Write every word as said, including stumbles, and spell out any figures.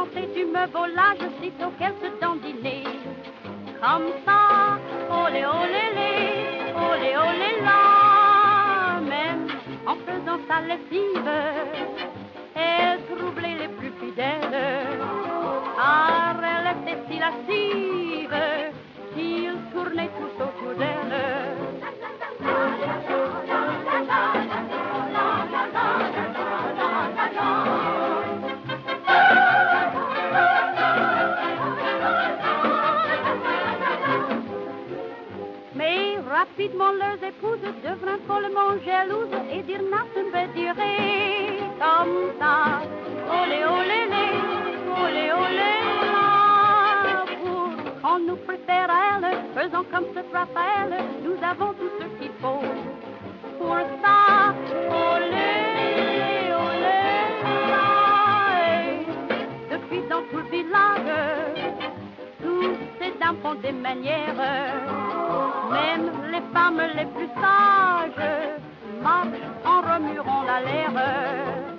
chanter du me volage aussitôt qu'elle se dandinait. Comme ça, olé olé lé, olé olé là, même en faisant sa lessive, elle troublait les plus fidèles, car elle était si lascive qu'ils tournaient tous autour d'elle. Mais rapidement leurs épouses devinrent follement jalouses et dirent n'a pas durer comme ça. Olé olé lé, olé olé là, pour qu'on nous préfère à elle, faisons comme ce Raphaël, nous avons tout ce qu'il faut pour ça. Olé olé là, et depuis dans tout le village, toutes ces dames font des manières. Même les femmes les plus sages marchent en remuant la l'air.